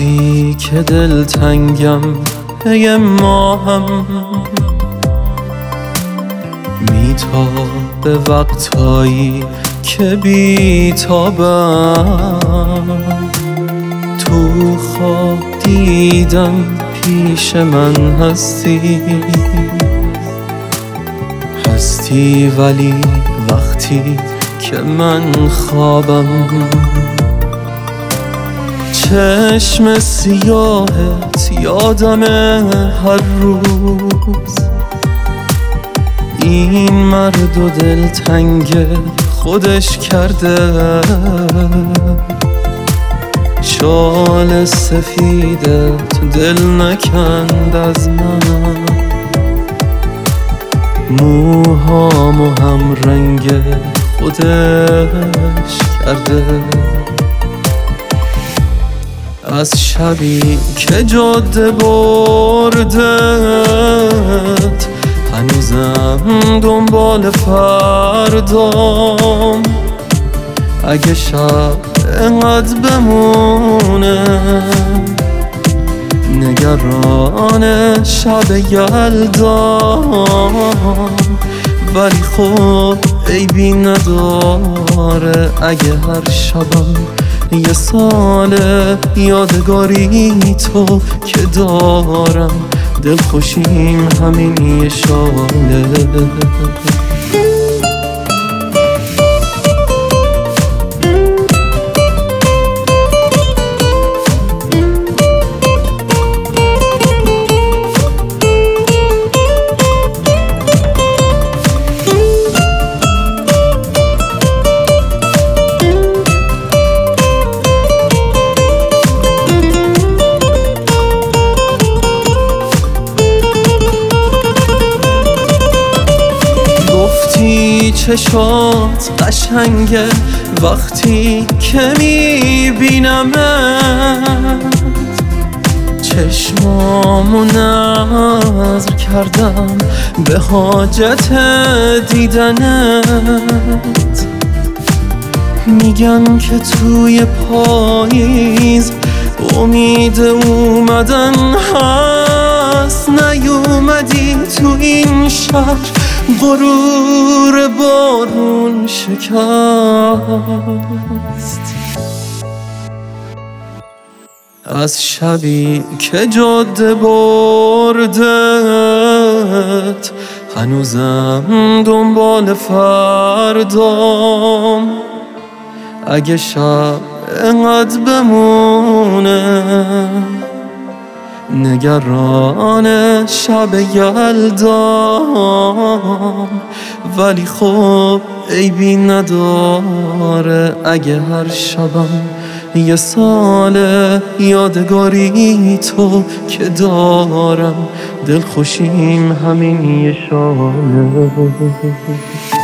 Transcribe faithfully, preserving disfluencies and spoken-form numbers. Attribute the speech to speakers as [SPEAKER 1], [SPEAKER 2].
[SPEAKER 1] وقتی که دلتنگم پی ماهم میتابه وقتایی که بیتابم تو خواب دیدم پیش من هستی هستی ولی وقتی که من خوابم چشم سیاهت یادمه هر روز این مرد و دلتنگ خودش کرده شال سفیدت دل نکند از من موهامو هم رنگ خودش کرده از شبی که جاده بردت هنوزم دنبال فردام اگه شب انقدر بمونه نگران شب یلدام ولی خب عیبی نداره اگه هر شبم یه سال یادگاری تو که دارم دلخوشیم همین یه شاله چشات قشنگه وقتی که میبینمت چشمامو نظر کردم به حاجت دیدنت میگن که توی پاییز امید اومدن هست نیومدی تو این شهر غرور بارون شکست از شبی که جاده بردت هنوزم دنبال فردام اگه شب انقدر بمونه نگران شب یلدام ولی خب عیبی نداره اگه هر شبم یه سال یادگاری تو که دارم دلخوشیم همین یه شاله